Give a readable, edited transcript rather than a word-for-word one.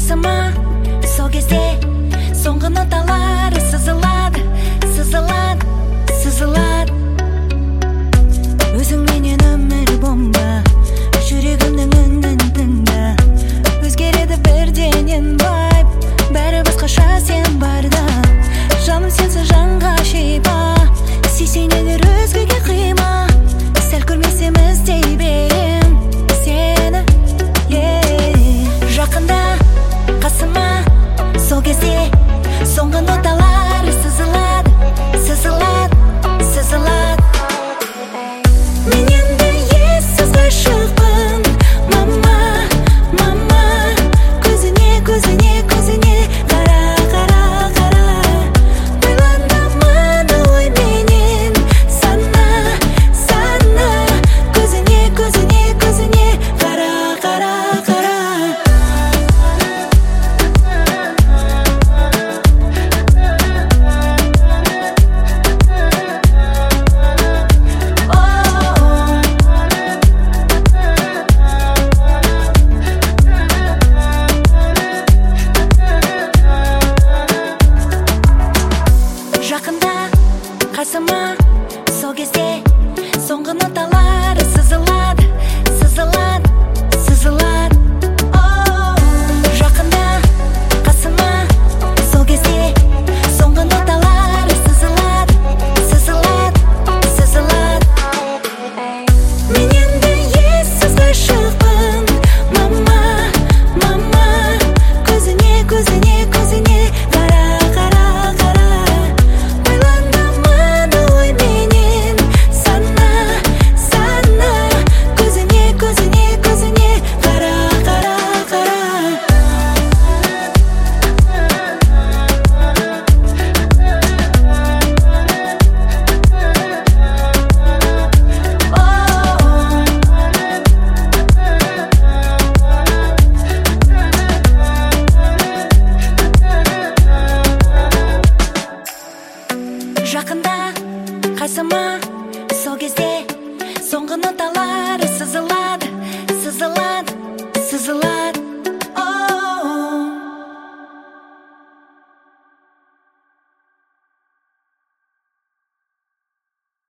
қасыма сол кезде соңғы ноталары сызылады, сызылады, сызылады. Өзің менен өмір бомба, жүрегімнің үнін тыңда. Өзгереді бірденен вайб, бәрі басқаша сен барда. Жаным сенсіз жанға шипа, сүйсеңдер өзгеге қима. Сәл көрмесем іздей берем сені, жақында қасыма сол кезде соңғы ноталары сызылады, сызылады, сызылады. Мен енді ессіз ғашықпын, мама, мама. Көзіне, көзіне, көзіне қара, қара, қара. Ойландамады ой менен сана, сана. Көзіне, көзіне, көзіне қара, қара, қара. Жақында қасыма сол кезде соңғы ноталары сызылады, сызылады, сызылады. Жақында қасыма сол кезде соңғы ноталары сызылады, сызылады, сызылады. Мен енді ессіз ғашықпын, мама, мама. Көзіне, көзіне, көзіне қара, қара, қара. Ойландамады ой менен сана, сана. Көзіне, көзіне, көзіне қара, қара, қара. Жақында қасыма сол кезде соңғы ноталары